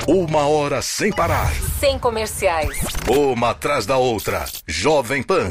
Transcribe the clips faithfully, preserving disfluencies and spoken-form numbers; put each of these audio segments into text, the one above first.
Uma hora sem parar. Sem comerciais. Uma atrás da outra. Jovem Pan.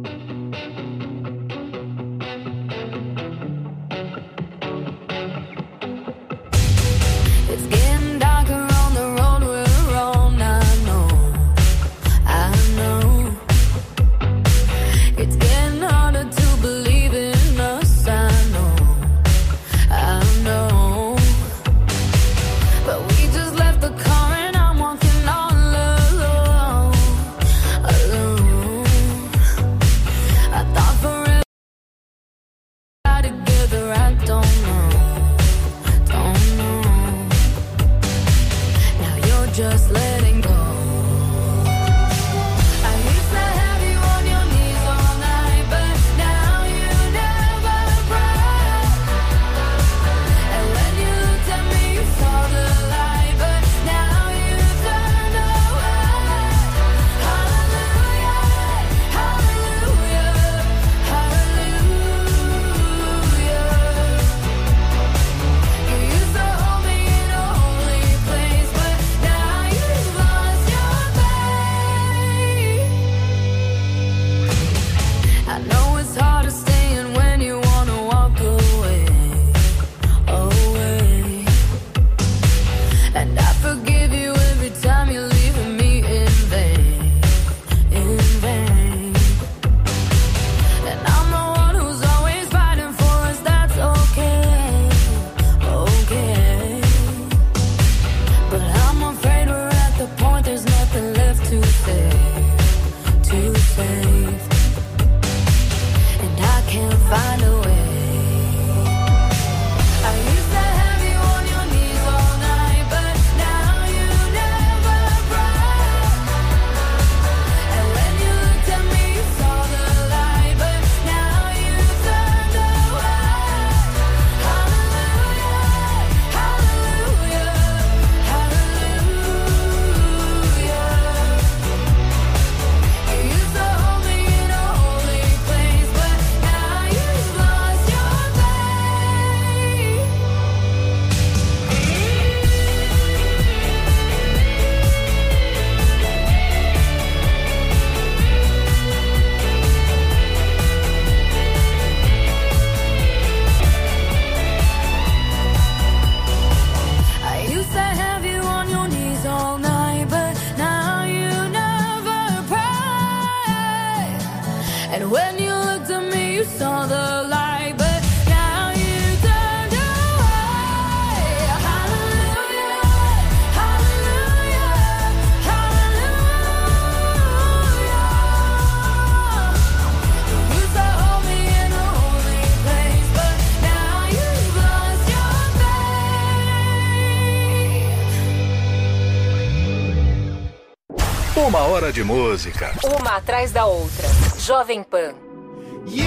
Uma hora de música. Uma atrás da outra. Jovem Pan. You,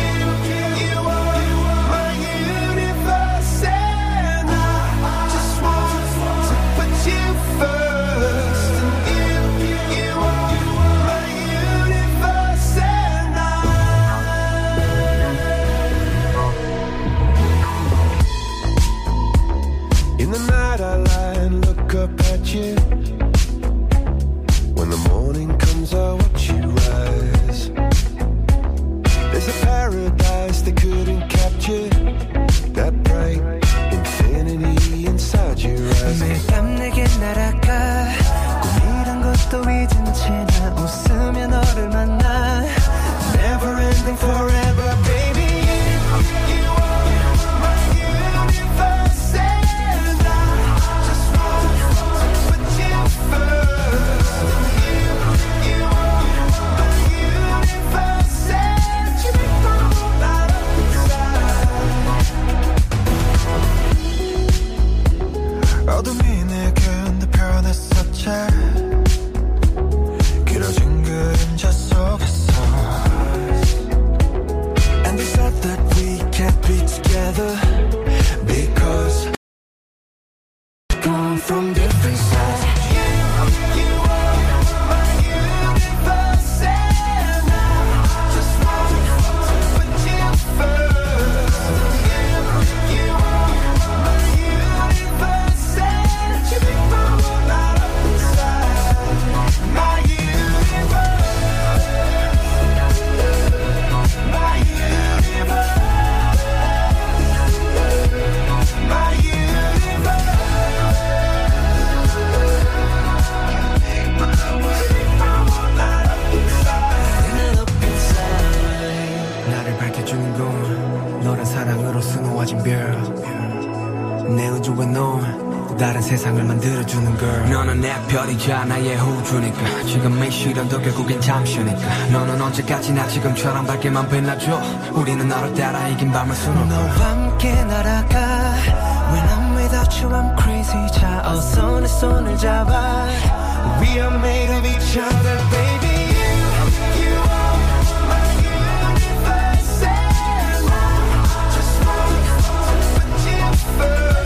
you are my universe and I just want to put you first. And you, you are my universe and I. In the night I lie and look up at you. When the morning comes I watch you rise. There's a paradise they couldn't capture. That bright infinity inside your eyes. 매일 밤 내게 날아가 꿈이란 것도 잊은 채 나 웃으며 너를 만나. Never ending forever baby. You are my universe and I just want to put you first. 어둠이 내겐 내 변했었지. 길어진 그림자 속에서. And they said that we can't be together because we've gone from different sides. 다른 세상을 만들어주는 girl. 너는 내 별이자 나의 우주니까 지금의 시련도 결국엔 잠시니까 너는 언제까지나 지금처럼 밝게만 빛나줘. 우리는 너를 따라 이긴 밤을 수놓고 너와 함께 날아가. When I'm without you I'm crazy. 자 어서 내 손을 잡아. We are made of each other baby. You, you are my universe and I just want to put you first.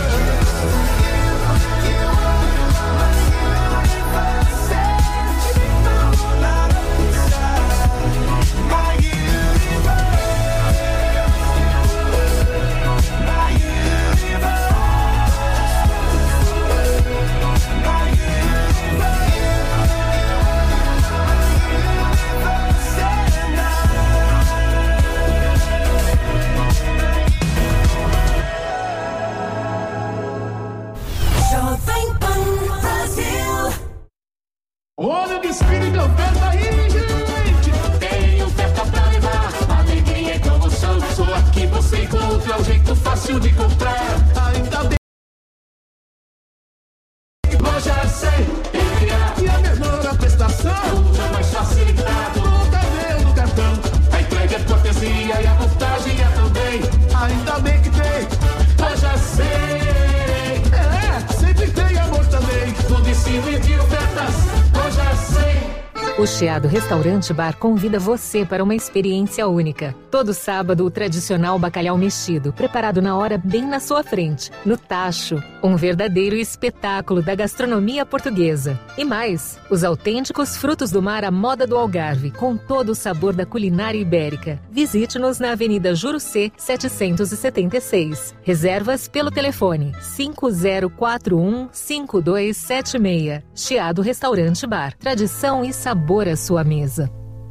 Olha o desfile de oferta aí, gente! Tem oferta pra levar, alegria e promoção. Só aqui você encontra o jeito fácil de comprar. Ainda bem que loja cem, e a menor prestação. Tudo é mais facilitado, nunca veio no cartão. A entrega é cortesia e a montagem é também. Ainda bem que tem loja cem. É, sempre tem amor também. Tudo em cima de ofertas. O Chiado Restaurante Bar convida você para uma experiência única. Todo sábado, o tradicional bacalhau mexido, preparado na hora bem na sua frente, no tacho. Um verdadeiro espetáculo da gastronomia portuguesa. E mais, os autênticos frutos do mar à moda do Algarve, com todo o sabor da culinária ibérica. Visite-nos na Avenida Jurucê, setecentos e setenta e seis. Reservas pelo telefone cinco zero quatro um, cinco dois sete seis. Chiado Restaurante Bar. Tradição e sabor à sua mesa.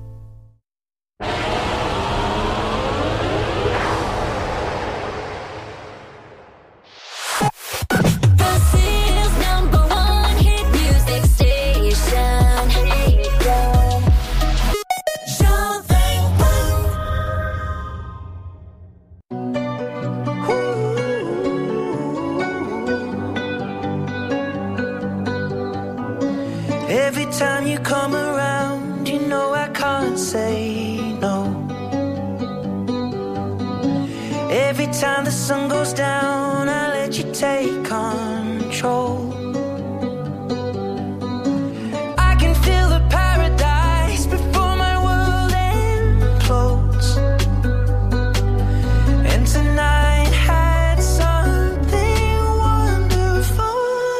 Every time you come around, you know I can't say no. Every time the sun goes down, I let you take control. I can feel the paradise before my world implodes. And tonight had something wonderful.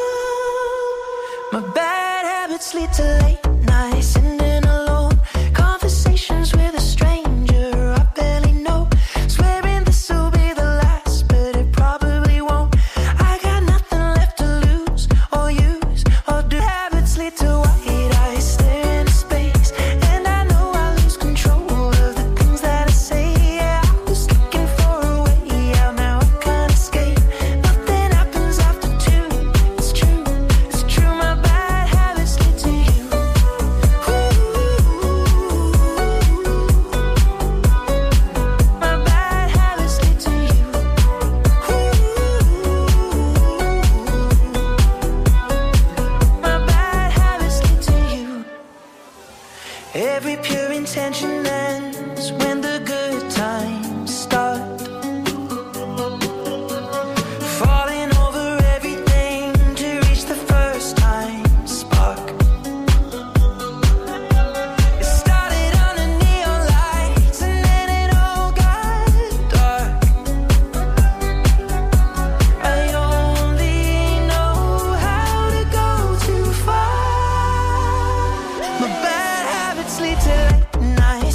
My bad habits lead to late nights, sitting alone, conversations with a stranger I barely know, swearing this will be the last, but it probably won't. I got nothing left to lose or use or do. Habits lead to white eyes stare into space, and I know I lose control of the things that I say. Yeah, I was looking for a way out, now I can't escape. Nothing happens after two. It's true, it's true. My bad habits lead to you. My bad habits lead to you. My bad habits lead to you. Every pure intention ends when the good times start. Falling over everything to reach the first time spark. It started under neon lights and then it all got dark. I only know how to go too far. My bad habits lead to late nights.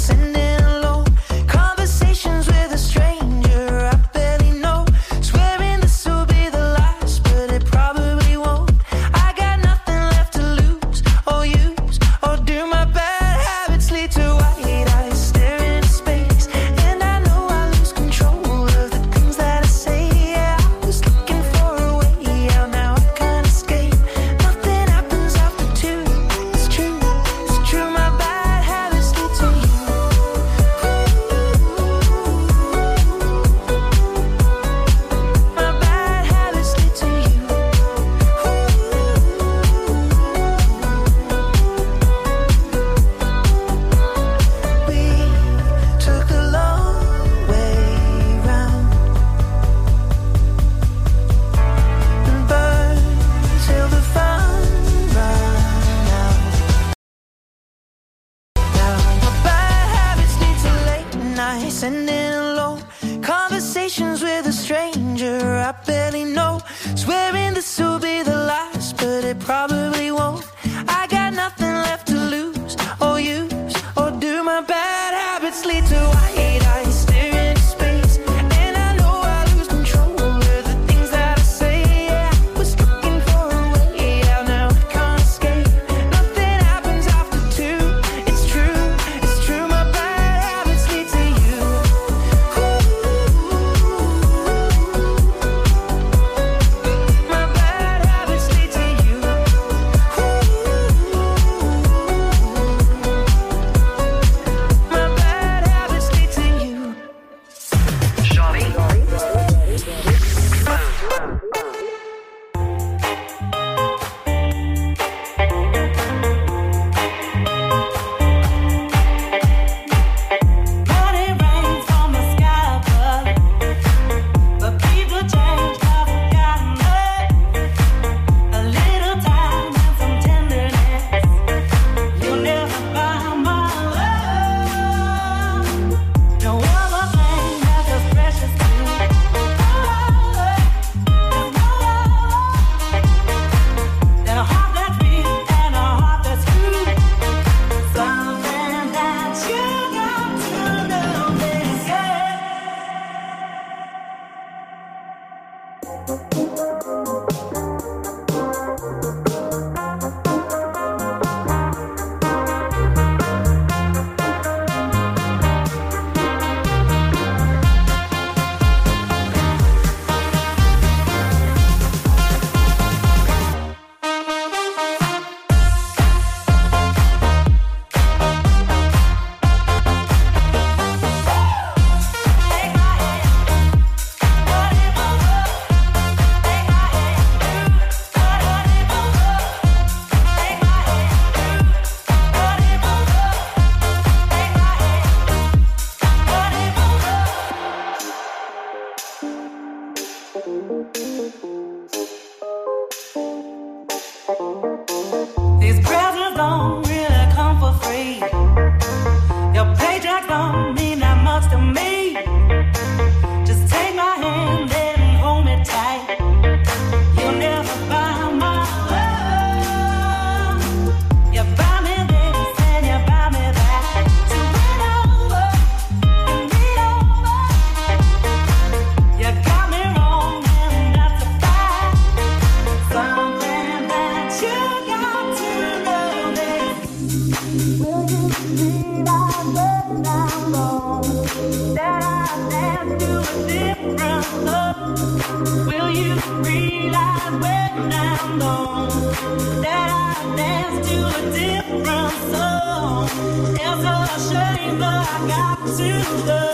alone, that I dance to a different song. Will you realize when I'm gone that I dance to a different song? It's a shame, but I got to go.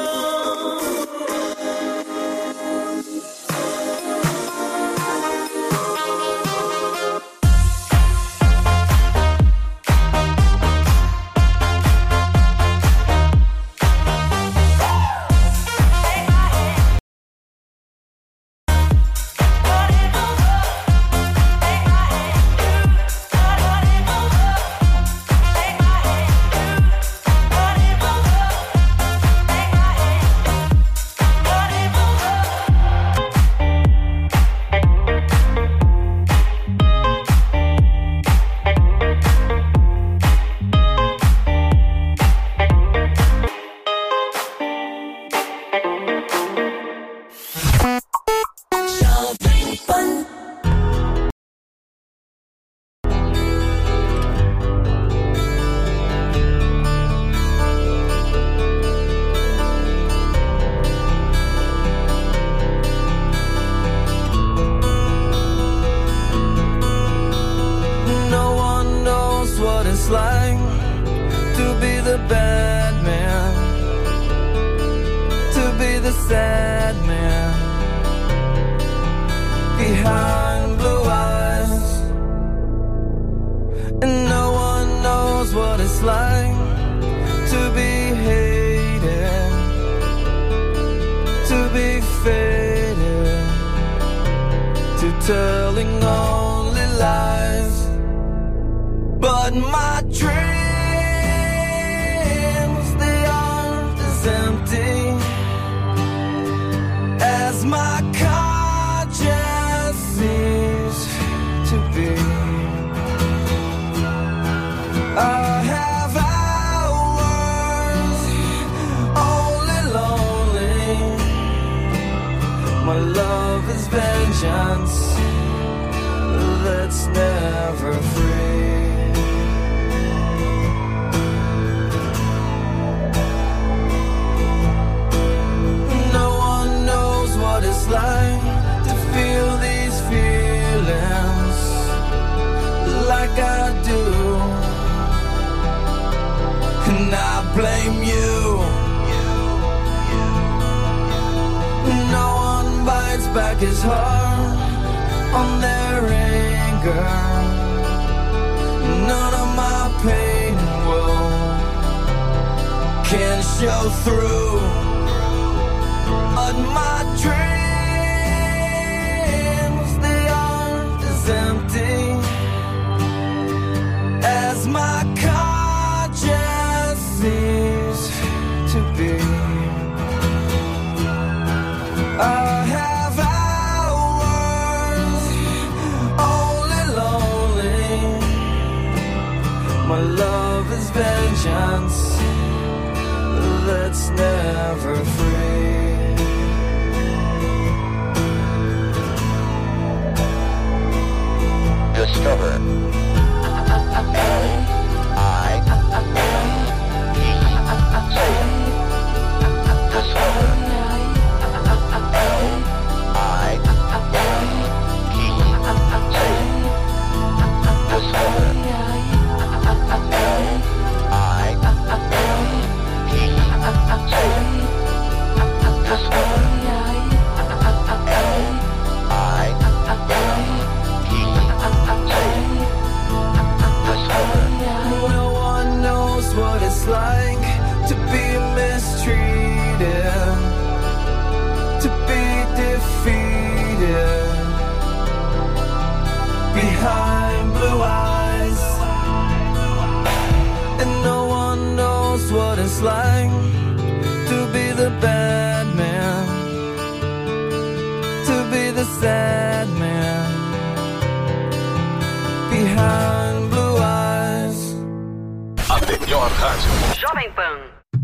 Jovem Pan.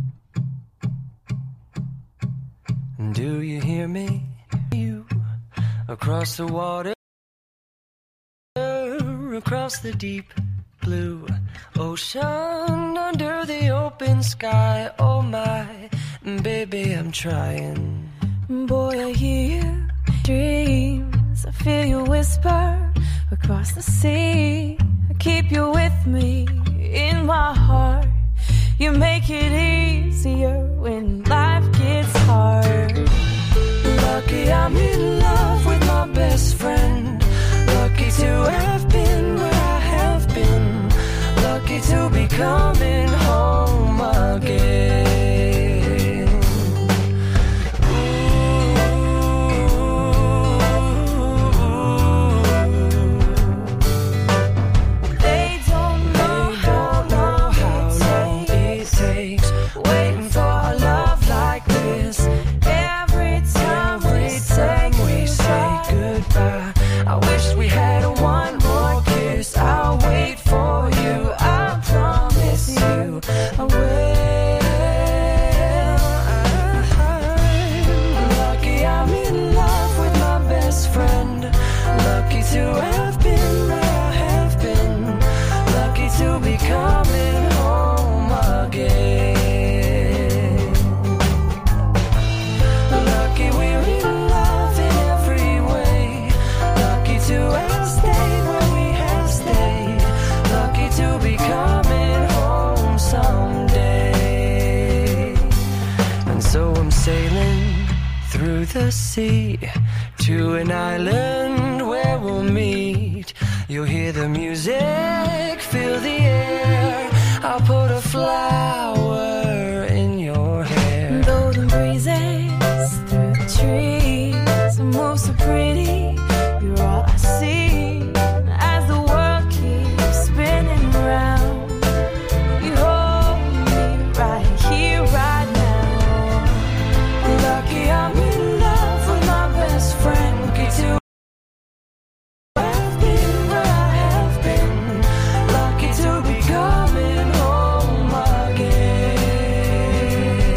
Do you hear me? You across the water, across the deep blue ocean under the open sky. Oh my, baby, I'm trying. Boy, I hear you dreams. I feel you whisper across the sea. I keep you with me in my heart. You make it easier when life gets hard. Lucky I'm in love with my best friend. Lucky to have been where I have been. Lucky to be coming home again. The sea to an island where we'll meet. You'll hear the music, feel the air. I'll put a flower in your hair. Golden breezes through the trees move so pretty. You're all I see as the world keeps spinning round. You hold me right here, right now. Lucky I'm in friend, lucky to have been where I have been. Lucky to be coming home again.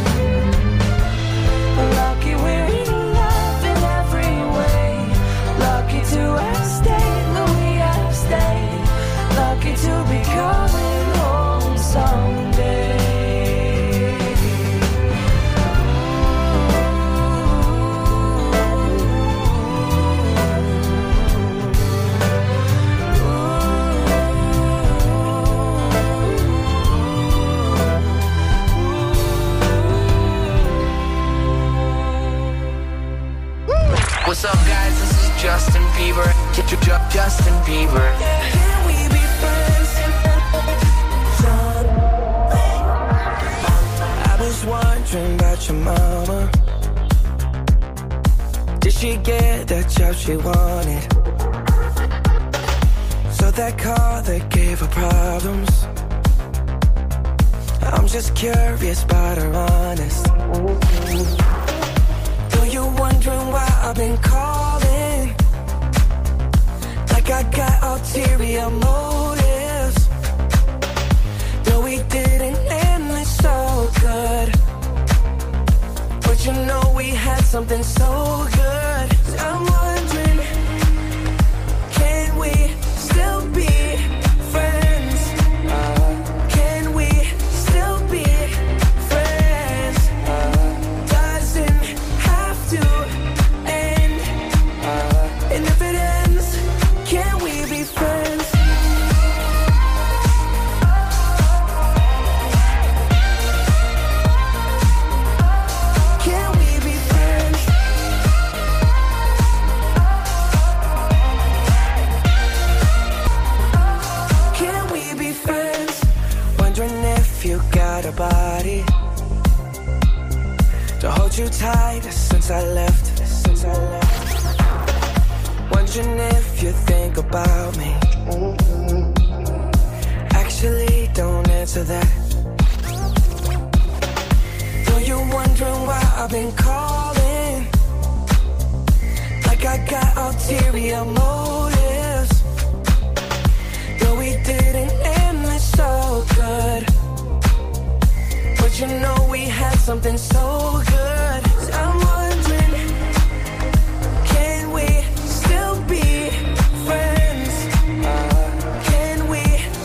Lucky we're in love in every way. Lucky to have stayed where we have stayed. Lucky to be coming home someday. What's up, guys? This is Justin Bieber. Justin Bieber. Can we be friends? I was wondering about your mama. Did she get that job she wanted? So that car that gave her problems. I'm just curious about her honest. You're wondering why I've been calling, like I got ulterior motives. No, we didn't end this so good, but you know we had something so good. I'm wondering, can we still be friends? Uh, can we still be friends? Uh, doesn't to end, uh, and if it ends, can we be friends? Can we be friends? Can we be friends? Wondering if you got a body to hold you tight since I left, since I left. Wondering if you think about me. Actually, don't answer that. Though you're wondering why I've been calling, like I got ulterior motives. Though we didn't end this so good, but you know we had something so good. I'm wondering, can we still be friends? Uh, can we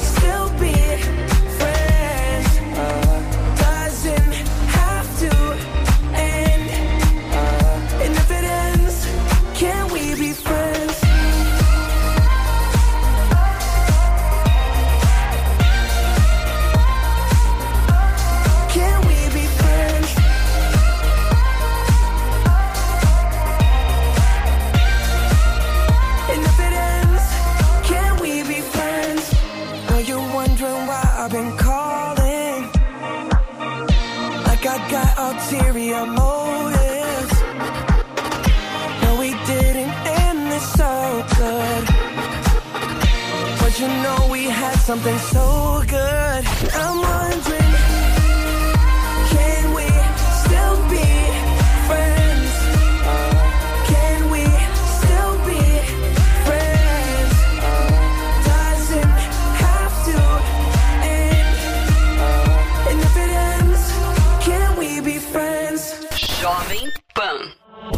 But you know we had something so good. I'm wondering, can we still be friends? Can we still be friends? Doesn't have to end. And if it ends, can we be friends? Jovem Pan.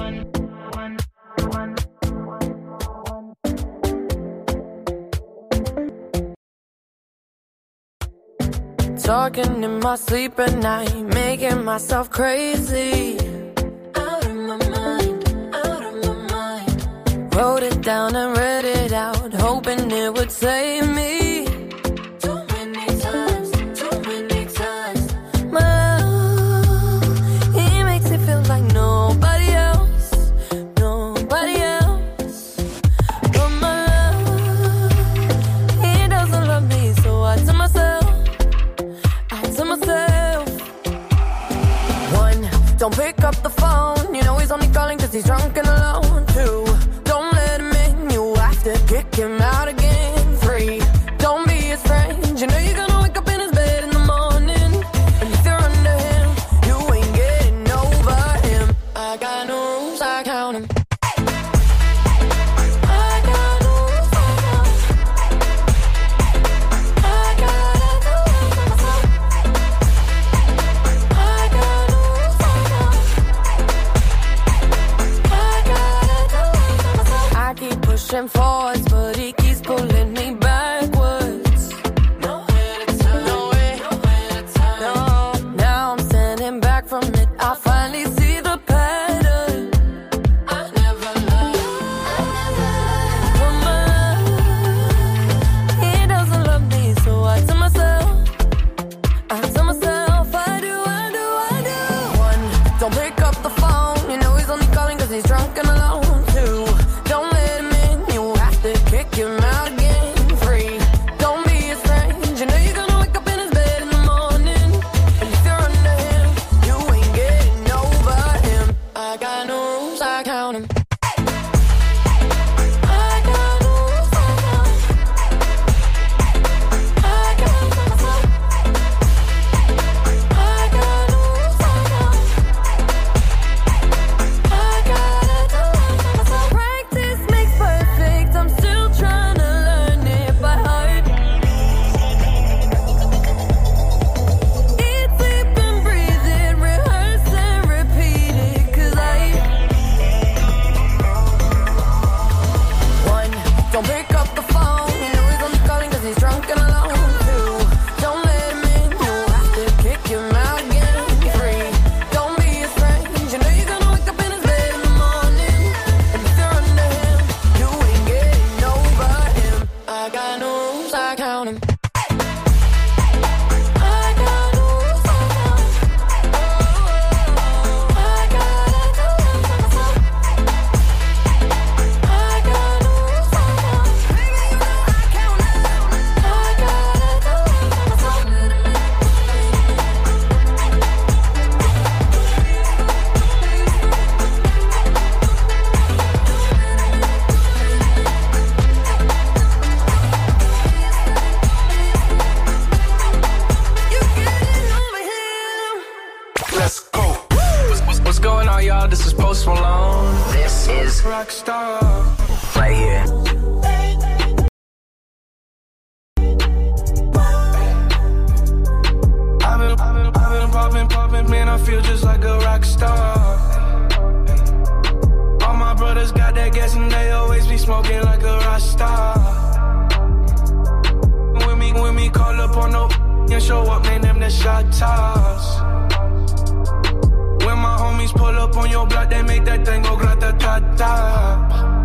Talking in my sleep at night, making myself crazy. Out of my mind, out of my mind. Wrote it down and read it out, hoping it would save me. Too many times, too many times. My love, he makes it feel like nobody else, nobody else. But my love, he doesn't love me, so I tell myself, to myself. One, don't pick up the phone. You know he's only calling cause he's drunk and alone. Two, don't let him in. You have to kick him out again. Three, don't be his friend. You know you're gonna wake up in his bed in the morning. And if you're under him, you ain't getting over him. I got no rules, I count him. Pushing forwards, but he keeps pulling me backwards. Nowhere to turn, nowhere, nowhere to turn. No, now I'm standing back from it. I finally see the pattern. I never learned, I never learned. He doesn't love me, so I tell myself, I tell myself, I do, I do, I do. One, don't pick up the phone. You know he's only calling cause he's drunk and alone. Two, don't let him in, you have to kick him out again. Three, don't be his friend. You know you're gonna wake up in his bed in the morning. And if you're under him, you ain't getting over him. I got no rules, I count him. I got no rules, I count him. I got myself. I got no rules, I count him. I gotta do myself. Practice makes perfect. I'm still trying to learn it by heart. Eat, sleep, and breathe it. Rehearse and repeat it. Cause I One, don't pick up the phone. You know he's only calling cause he's drunk and alone. Two, don't let him in. You have to kick him out again. Three, don't be his friend. You know you're gonna wake up in his bed in the morning. And if you're under him, you ain't getting over him. I got no rules, I count him. I got no rules, I count him. I gotta do myself. I got no rules, I count him. Baby, you know I count him. I gotta do myself. You getting over him. Let's go. What's, what's, what's going on, y'all? This is Post Malone. This is Rockstar. Right here. I've been, I've been, I've been popping, popping, man, I feel just like a rock star. All my brothers got that gas and they always be smoking like a rock star. When me, when me call up on no and show up, man, them the shot toss. When my homies pull up on your block, they make that thing go grata-ta-ta.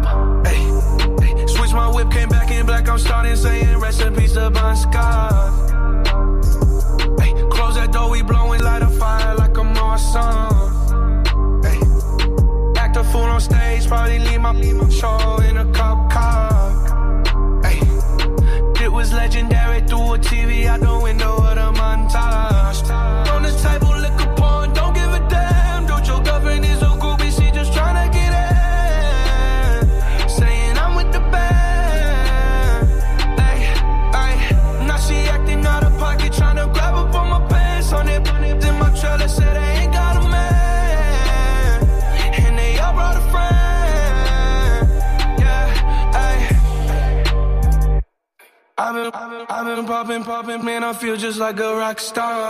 I've been, I've been, I've been popping, popping, man, I feel just like a rock star.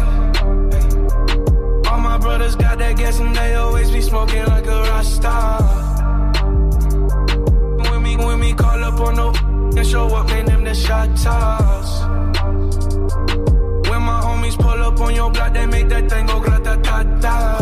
All my brothers got that gas and they always be smoking like a rock star. When me, when me call up on no and show up, man, them the shot toss. When my homies pull up on your block, they make that thing go grata-ta-ta.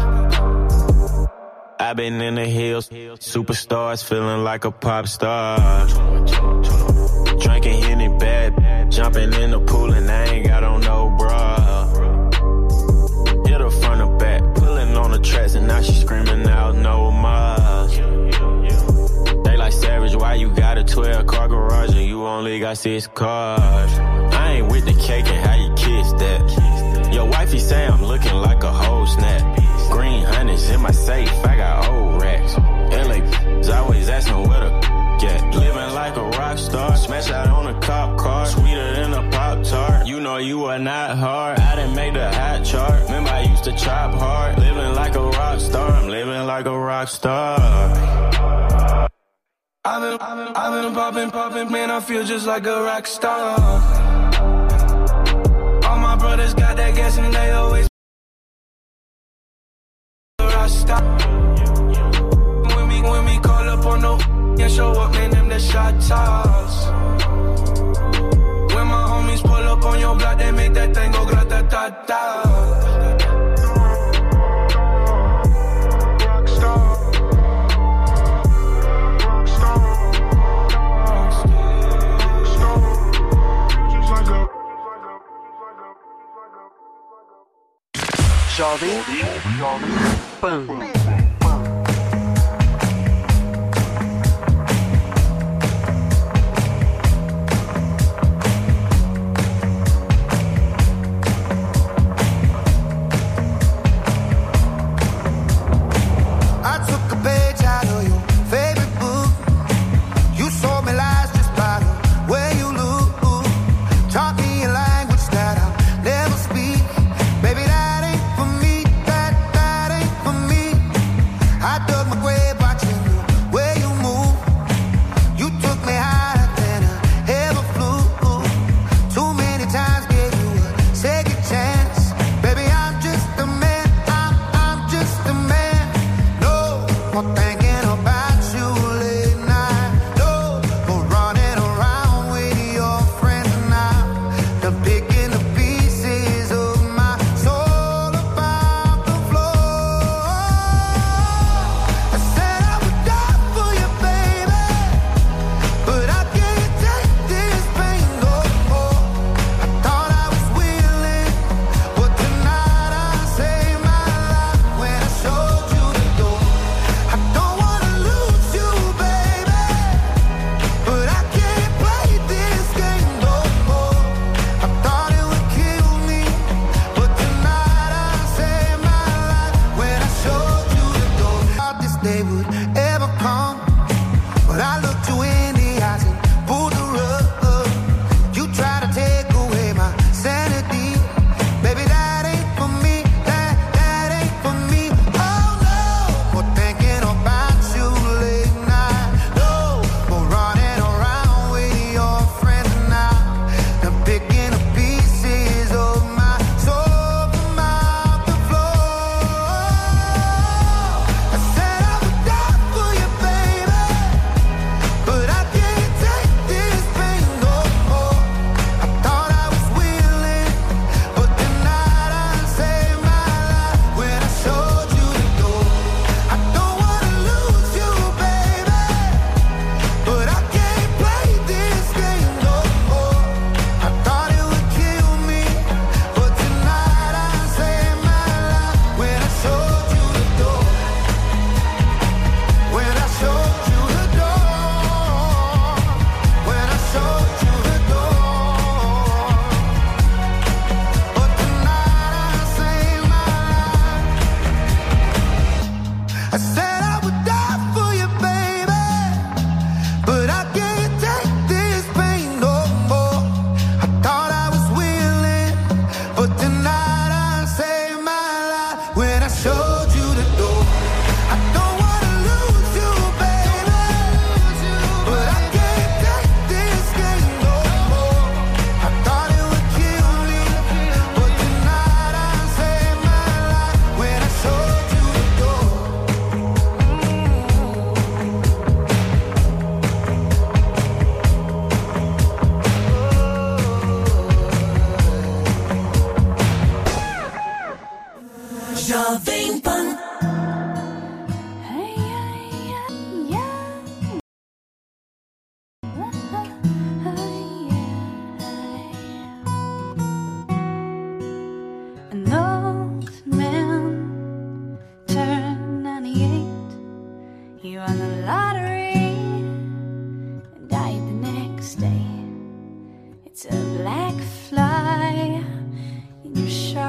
I've been in the hills, superstars, feeling like a pop star. Drinking Henny bad, jumping in the pool and I ain't got on no bra. Hit her front or back, pulling on the tracks and now she screaming out no more. They like Savage, why you got a twelve car garage and you only got six cars? I ain't with the cake and how you kiss that. Your wifey say I'm looking like a whole snap. Green hundreds in my safe, I got old racks. L A's always asking where the get. Living like a rock star, smash out on a cop car, sweeter than a Pop-Tart. You know you are not hard, I didn't make the hot chart. Remember I used to chop hard, living like a rock star. I'm living like a rock star. I've been, I've been, I've been popping, popping, man, I feel just like a rock star. All my brothers got that gas and they always rock star. When we, when we call up on no and show up, man, them the shot toss. When my homies pull up on your block, they make that thing go grata-ta-ta. Jovem Pan. Baby, that ain't for me, that, that ain't for me.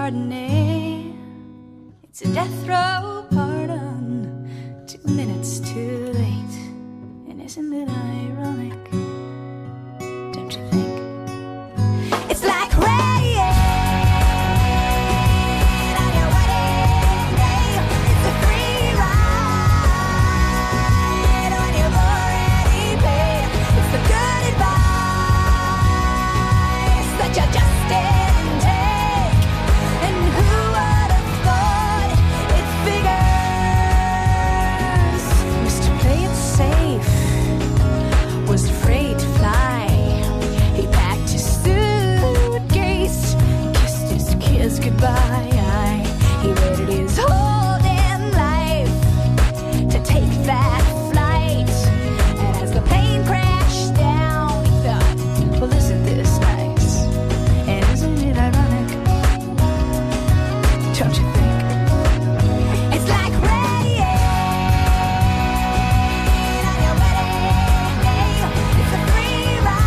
Chardonnay. It's a death row pardon, two minutes too late. And isn't it ironic? Don't you think? It's like rain on your wedding day. It's a free ride on your already paid. It's the good advice that you just didn't take. And who would have thought it figures? Mister Play It Safe was afraid to fly. He packed his suitcase, kissed his kids goodbye. He waited his whole damn life to take that flight. And as the plane crashed down, he thought, well, isn't this nice? And isn't it ironic? Don't you think? It's like rain on your wedding day. It's a free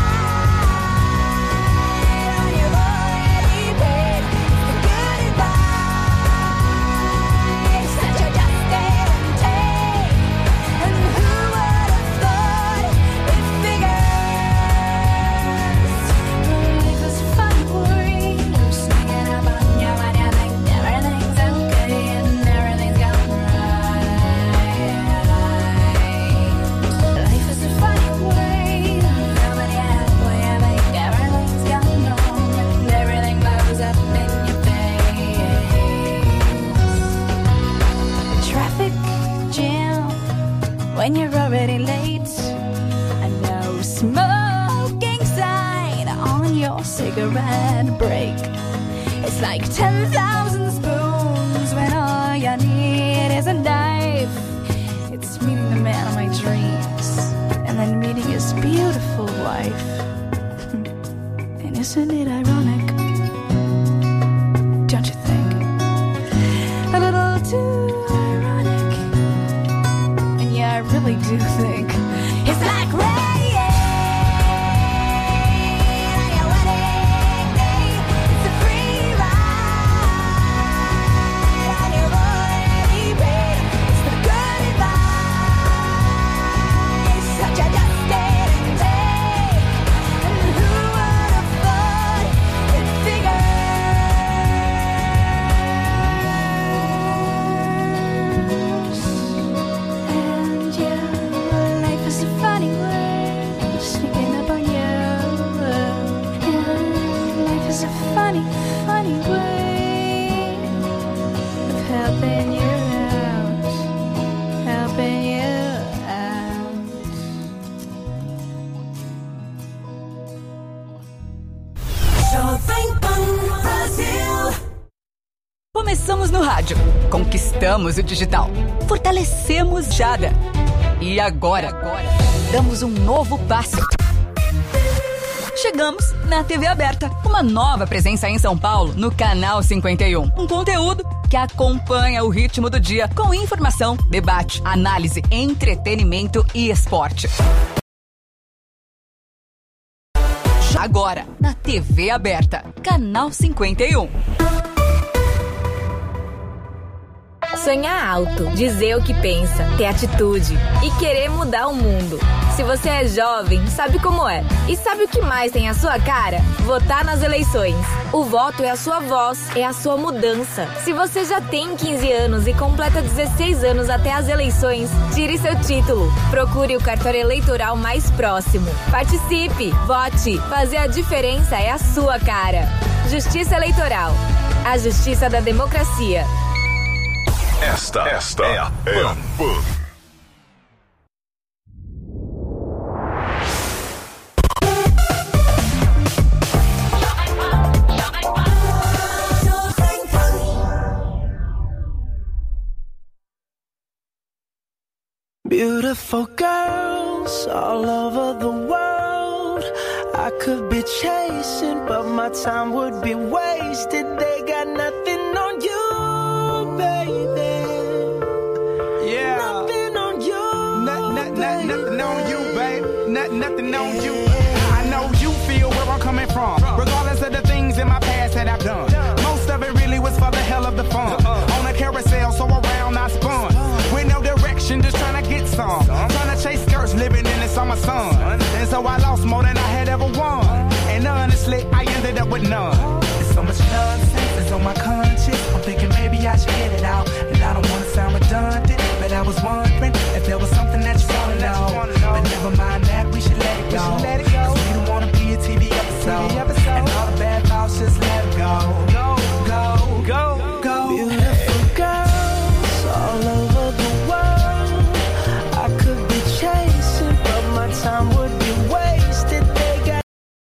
ride on your already paid. It's the good advice that you just didn't take. And who would have thought it figures? Life is a funny word. You're sneaking up on you when you think everything's okay and everything's gone right. Life is a funny word. Nobody has when you think everything's gone wrong and everything blows up in your face. Traffic jam when you're already late. A no smoking sign on your cigarette break. It's like ten thousand spoons when all you need is a knife. It's meeting the man of my dreams and then meeting his beautiful wife. And isn't it ironic? Don't you think? A little too ironic. And yeah, I really do think it's like rain on your wedding day. It's a free ride on your already paid. It's the good advice that you just didn't take. And who would have thought it figures? And yeah, life is a funny word, sneaking up on you. And life is a funny, funny way of helping you out, helping you out. Jovem Pan Brasil. Começamos no rádio, conquistamos o digital, fortalecemos Jada. E agora, agora, damos um novo passo. Chegamos na T V aberta, uma nova presença em São Paulo, no Canal cinquenta e um. Um conteúdo que acompanha o ritmo do dia, com informação, debate, análise, entretenimento e esporte. Agora, na T V aberta, Canal cinquenta e um. Sonhar alto, dizer o que pensa, ter atitude e querer mudar o mundo. Se você é jovem, sabe como é. E sabe o que mais tem a sua cara? Votar nas eleições. O voto é a sua voz, é a sua mudança. Se você já tem quinze anos e completa dezesseis anos até as eleições, tire seu título. Procure o cartório eleitoral mais próximo. Participe, vote. Fazer a diferença é a sua cara. Justiça Eleitoral. A justiça da democracia. Esta, esta é a Pan. Beautiful girls all over the world. I could be chasing, but my time would be wasted. They got nothing on you, baby. Yeah. Nothing on you. Not, not, not, nothing on you, babe. Not, nothing on you. I know you feel where I'm coming from, regardless of the things in my past that I've done. Most of it really was So I lost more than I had ever won. And honestly, I ended up with none. There's so much nonsense that's on my conscience. I'm thinking maybe I should get it out. And I don't want to sound redundant, but I was wondering if there was something that you want to know. But never mind that, we should let it go. Cause we don't want to be a T V episode. And all the bad thoughts, just let it go. Go, go, go, go. Beautiful girls all over the world. I could be chasing, but my time would be wasted. They got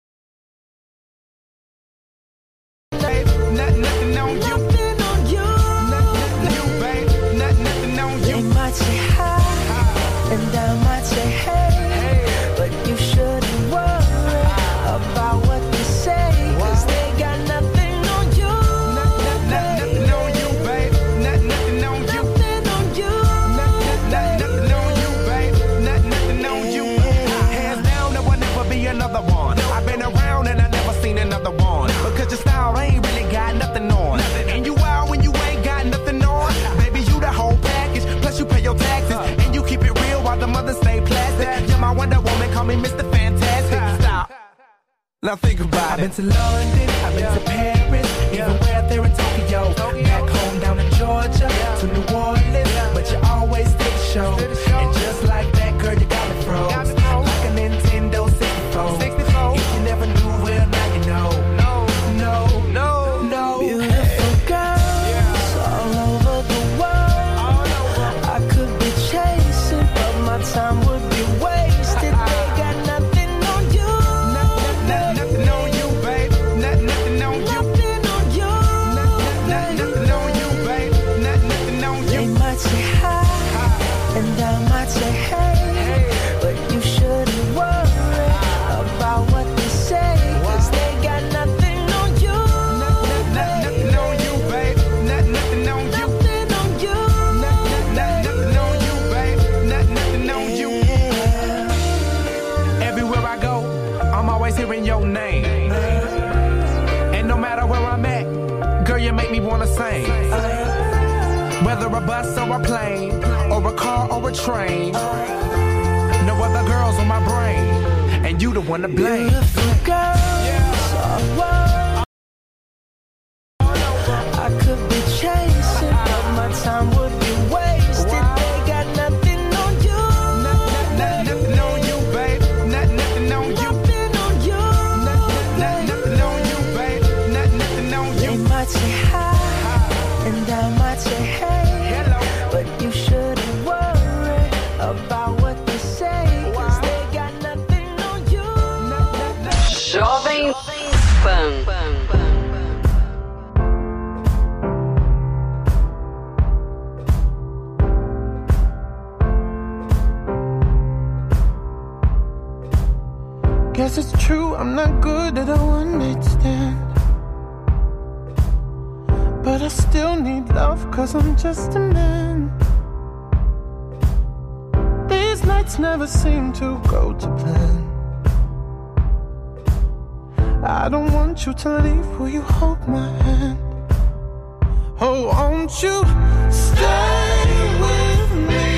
nothing, nothing on you. nothing on you. Nothing on you, babe. Nothing, nothing on you. They might say hi, and I might say hey, but you shouldn't worry about what they say, cause they got nothing on you. Nothing on you, babe. Nothing on you. Nothing on you. Nothing on you, babe. Nothing on you. Hands down, there will never be another one. I've been around and I never seen another one. Because your style ain't really got nothing on. And you out when you ain't got nothing on. Baby, you the whole package. Plus you pay your taxes. And you keep it real while the mothers stay plastic. You're my Wonder Woman, call me Mister Fantastic. Stop. Now think about it. I've been to London, I've been to Paris, even where there in Tokyo. Back home down in Georgia, to New Orleans, but you always did the show. And just like that, girl, you got me froze. Like a Nintendo sixty-four. If you never knew, well, now you know. No, no, no, no. Beautiful girls all over the world. I could be chasing, but my time would be wasted. They got nothing on you. Nothing on you, babe. Nothing on you. Nothing on you. Nothing on you, babe. Nothing on you. They might say hi, and I might say hey, but you shouldn't worry about what they say, cause they got nothing on you. Nothing on you, babe. Nothing on you. Nothing on you. Nothing on you, babe. Nothing on you. Everywhere I go, I'm always hearing your name. And no matter where I'm at, girl, you make me wanna sing. Whether a bus or a plane, or a car or a train, no other girls on my brain, and you the one to blame. Beautiful girls all over. I could be chasing, but my time would be wasted. They got nothing on you. Nothing on you, babe. Nothing on you. Nothing on you. Nothing on you, babe. Nothing on you. They might say hi, and I might say hey, but you shouldn't worry about what they say, cause they got nothing on you. Jovem Pan. Guess it's true, I'm not good at a one-night stand. But I still need love, cause I'm just a man. These nights never seem to go to plan. I don't want you to leave, will you hold my hand? Oh, won't you stay with me?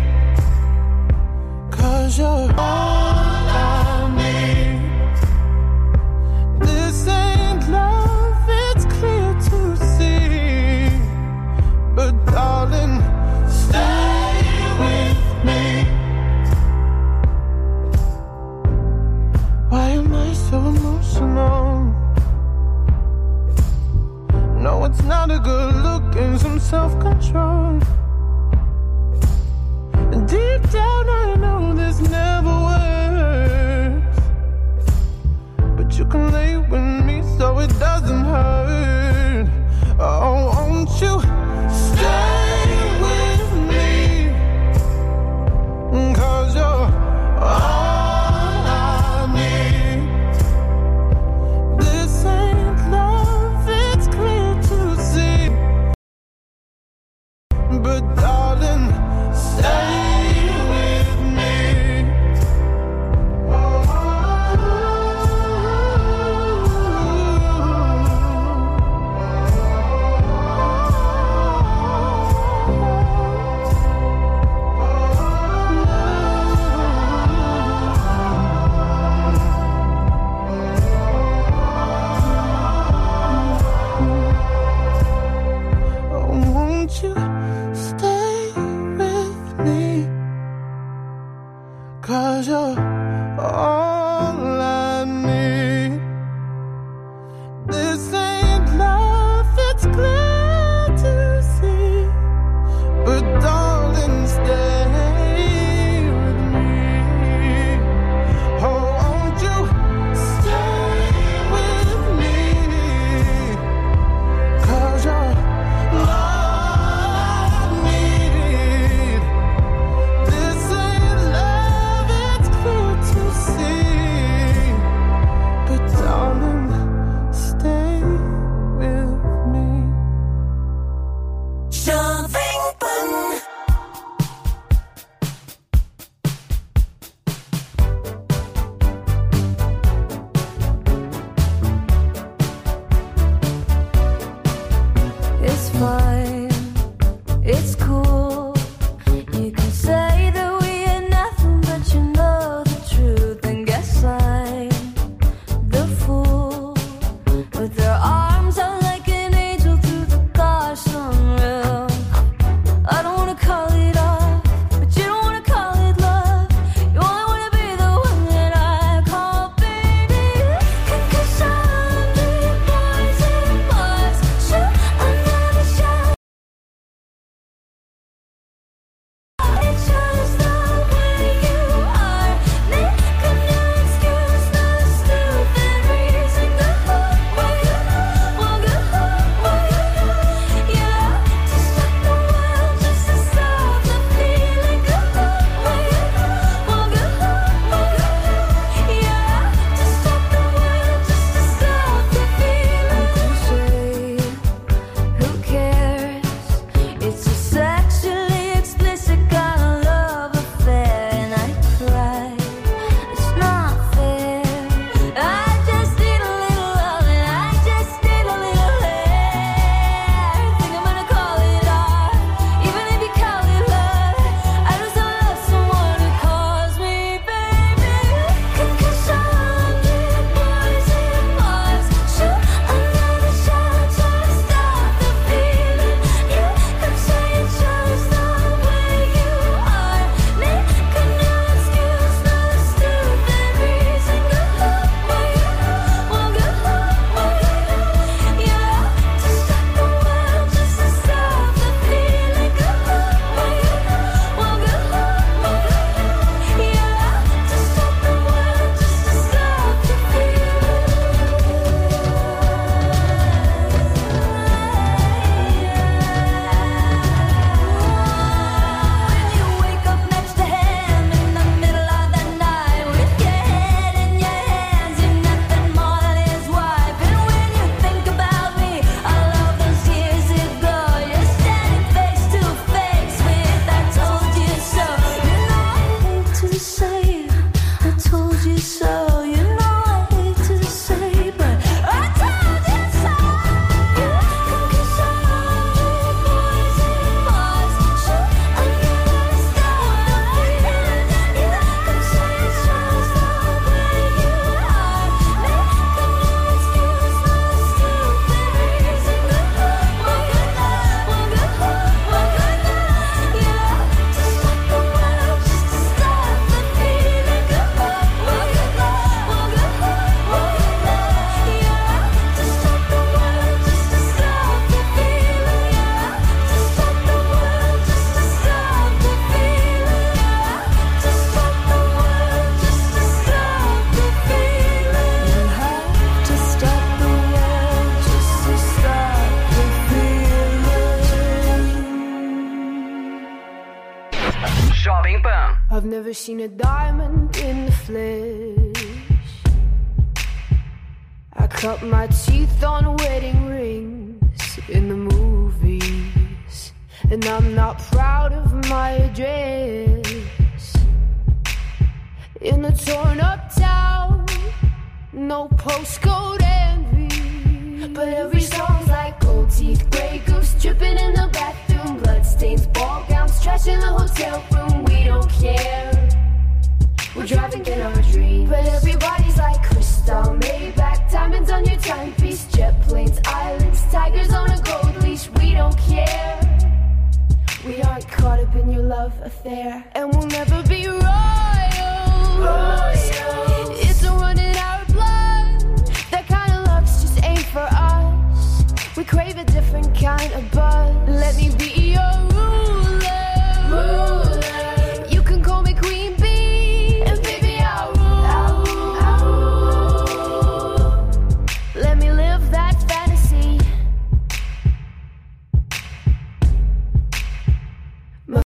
Cause you're all I need. This ain't love, it's clear to see. But darling, stay with me. Why am I so emotional? No, it's not a good look and some self-control. Deep down I know this never works, but you can lay with me so it doesn't hurt. Oh, won't you stay with me? Cause you're all I need. This ain't love, it's clear to see. But darling, stay with me. Oh, I've never seen a diamond in the flesh. I cut my teeth on wedding rings in the movies, and I'm not proud of my address. In a torn up town, no postcode envy, but every song's like gold teeth, grey goose dripping in the bathroom, bloodstains, ball gowns, trash in the hotel room. We don't care, we're driving in our dreams, but everybody's like crystal, Maybach, diamonds on your timepiece, jet planes, islands, tigers on a gold leash. We don't care, we aren't caught up in your love affair, and we'll never be royal. Royal. It's a run in our blood, that kind of luck's just ain't for us. We crave a different kind of buzz. Let me be your ruler, ruler. You can call me Queen Bee, and baby I'll rule, I'll rule, I'll rule. Let me live that fantasy. My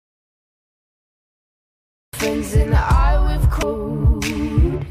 friends and I, we've code.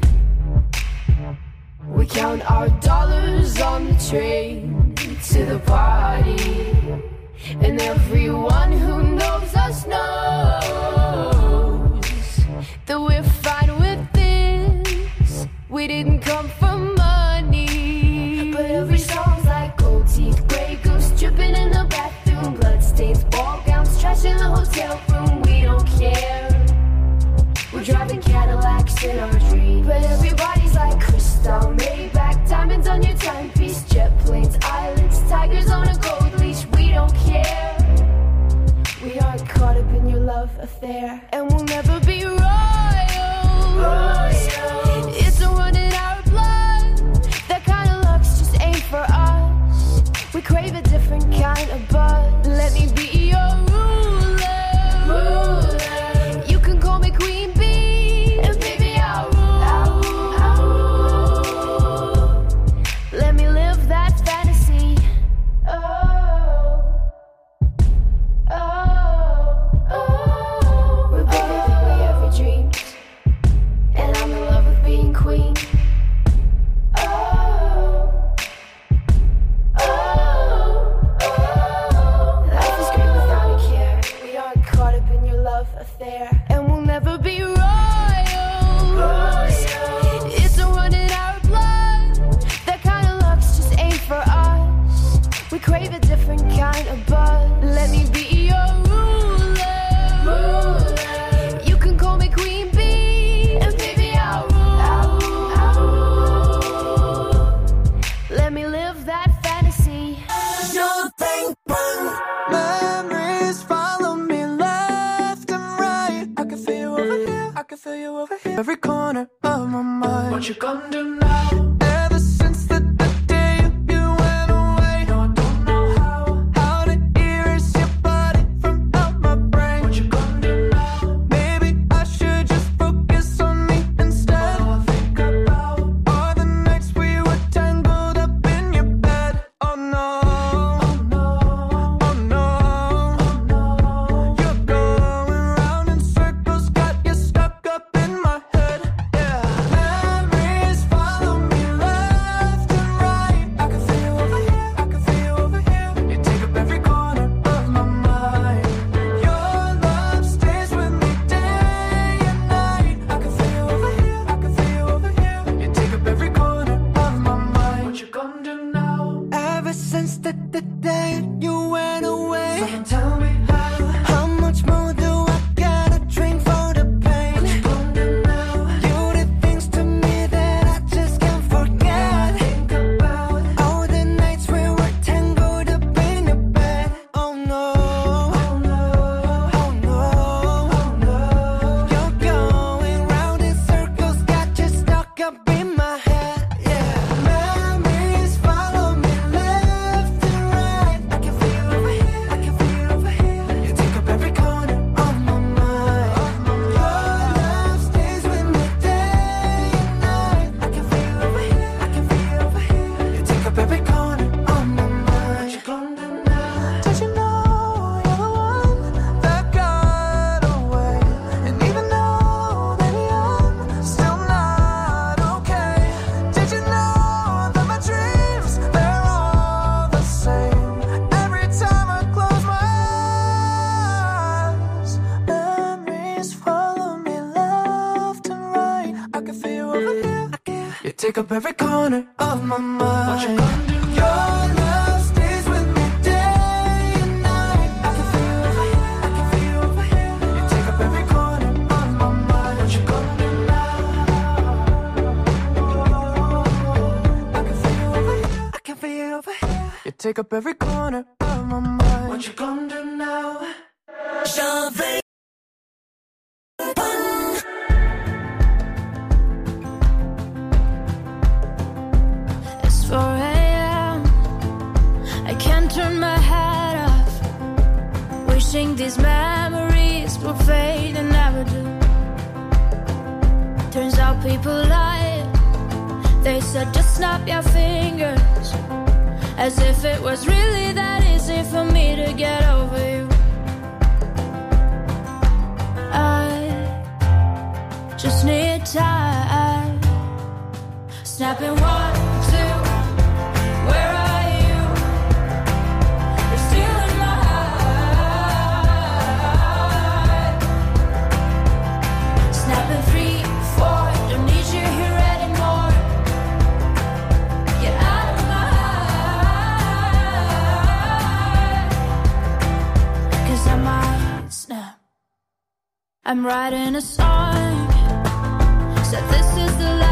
We count our dollars on the train to the party, and everyone who knows us knows that we're fine with this. We didn't come for money, but every song's like gold teeth, grey goose dripping in the bathroom, bloodstains, ball gowns, trash in the hotel room. We don't care, we're driving Cadillacs in our dreams, but everybody's like crystal, Maybach, diamonds on your timepiece, jet planes, islands, tigers on a gold leash. We don't care, we aren't caught up in your love affair, and we'll never be royal. Royal. It's a run in our blood, take up every corner of my mind. What you gonna do? Your love stays with me day and night. I can feel you over here, I can feel you over here. You take up every corner of my mind. What you gonna do now? I can feel you over here, I can feel you over here. You take up every corner of my mind. What you gonna do now? J'avais It's four a.m. I can't turn my head off, wishing these memories will fade and never do. Turns out people lie. They said just snap your fingers, as if it was really that easy for me to get over you. I just need time. Snapping one, two, where are you? You're still in my heart. Snapping three, four, don't need you here anymore. Get out of my heart, 'cause I might snap. I'm writing a song, said this is the last